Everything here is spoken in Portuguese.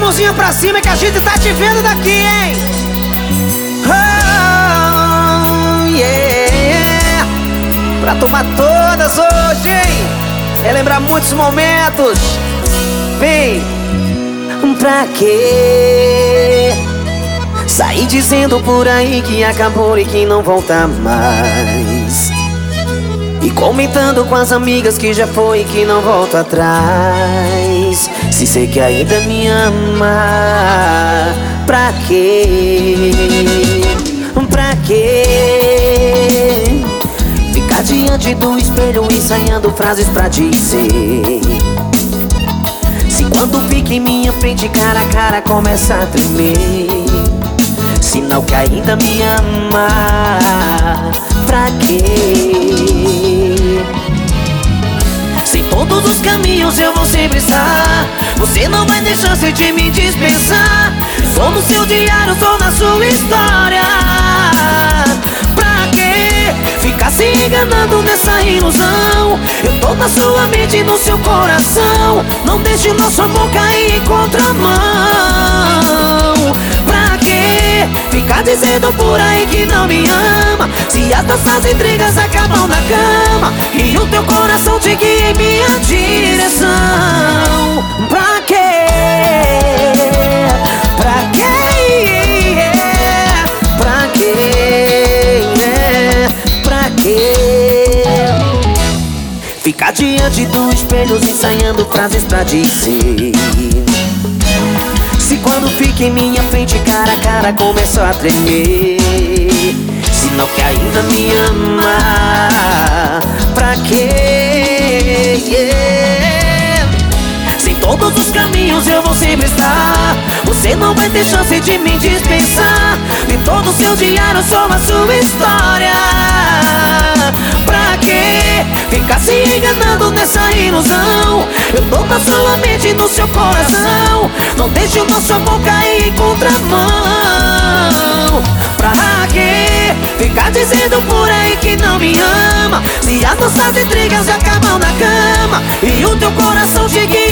mãozinha pra cima que a gente tá te vendo daqui, hein? Oh, yeah. Pra tomar todas hoje, hein? Relembrar muitos momentos. Vem. Pra quê? Sair dizendo por aí que acabou e que não volta mais, e comentando com as amigas que já foi e que não volta atrás. Se sei que ainda me ama, pra quê? Pra quê? Ficar diante do espelho ensaiando frases pra dizer. Se quando fica em minha frente cara a cara começa a tremer, sinal que ainda me ama, pra quê? Se em todos os caminhos eu vou sempre estar, você não vai ter chance de me dispensar. Sou no seu diário, sou na sua história. Pra quê? Ficar se enganando nessa ilusão. Eu tô na sua mente e no seu coração. Não deixe nosso amor cair em contramão. Pra quê? Ficar dizendo por aí que não me ama, se as nossas intrigas acabam na cama e o teu coração te guia em minha direção. Pra quê? Pra quê? Pra quê? Pra quê? Ficar diante do espelho ensaiando frases pra dizer. Se quando fica em minha frente cara a cara começo a tremer, sinal que ainda me ama, pra quê? Yeah. Se em todos os caminhos eu vou sempre estar, você não vai ter chance de me dispensar. Em todo o seu diário sou a sua história. Pra quê? Ficar se enganando nessa ilusão. Eu tô na sua mente e no seu coração. Não deixe o nosso amor cair em contramão. Pra quê? Ficar dizendo por aí que não me ama, se as nossas intrigas acabam na cama e o teu coração chega